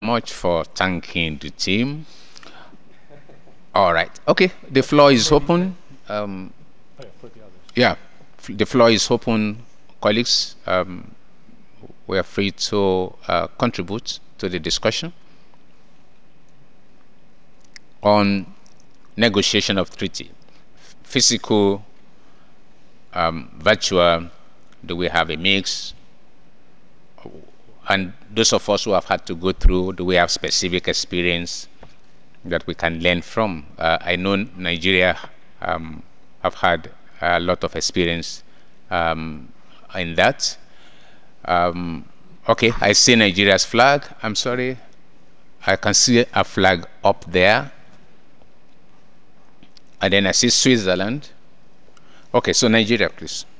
Much for thanking the team. All right. Okay. The floor is open. Um, yeah, the floor is open, colleagues. We are free to contribute to the discussion on negotiation of treaty, physical, virtual. Do we have a mix? And those of us who have had to go through, do we have specific experience that we can learn from? I know Nigeria have had a lot of experience in that. Okay, I see Nigeria's flag. I'm sorry. I can see a flag up there. And then I see Switzerland. Okay, so Nigeria, please.